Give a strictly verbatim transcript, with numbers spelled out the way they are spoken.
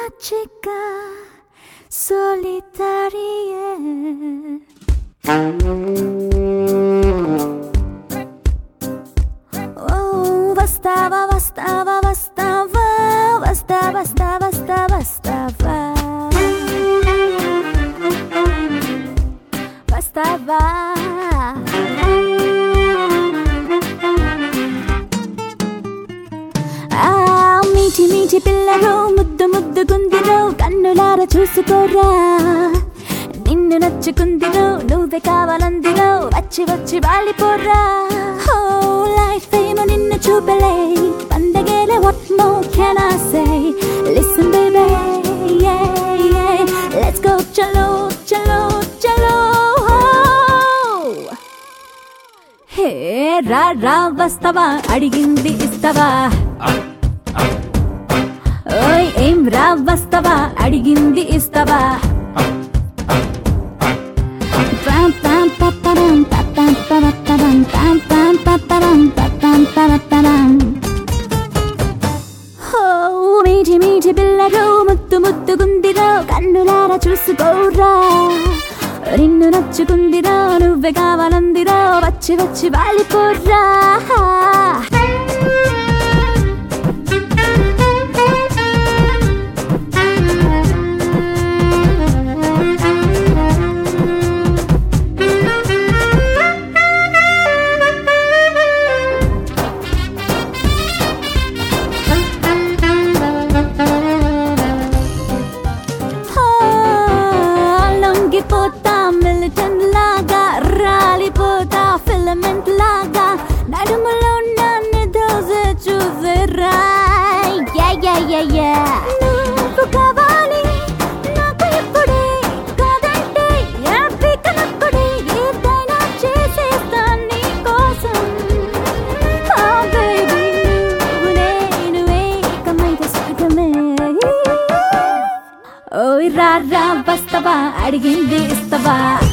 chica solitaria. Oh, bastava, bastava, bastava, bastava, bastava, bastava, bastava, bastava. Ah, మీటి మీటి పిల్లరో ముద్దు ముద్దు గుందిరో కన్నులార చూసుకోరా నిన్ను నచ్చుకుందిరో నువ్వే కావాలందిరో వచ్చి వచ్చి వాలిపోరా. ఓ లైఫ్ ఏమో నిన్ను చూపలే పండగేలే what more can I say, listen baby yeah yeah let's go chalo chalo chalo. హే రా రా వస్తావా అడిగింది ఇస్తావా, ఓయ్ ఏం రా వస్తావా అడిగింది ఇస్తావా. మీఠి మీఠి పిల్లరో ముద్దు ముద్దు గుందిరో కన్నులారా చూసుకోరా నిన్ను నచ్చుకుందిరో నువ్వే కావాలందిరో వచ్చి వచ్చి వాలిపోర్రా. పోతా మిలిటెంట్ లాగా రాలిపోతా ఫిలమెంట్ లాగా నడుములో నన్ను దోసే చూసేరా. నువ్వు కావాలి నాకు ఇప్పుడే కాదంటే హ్యాపీ కనప్పుడే ఏదైనా చేసేస్తాను నీ కోసం. నువ్వు నేను ఏకమైతే సుఖమే. ఓయ్ రా రా వస్తావా అడిగింది ఇస్తావా.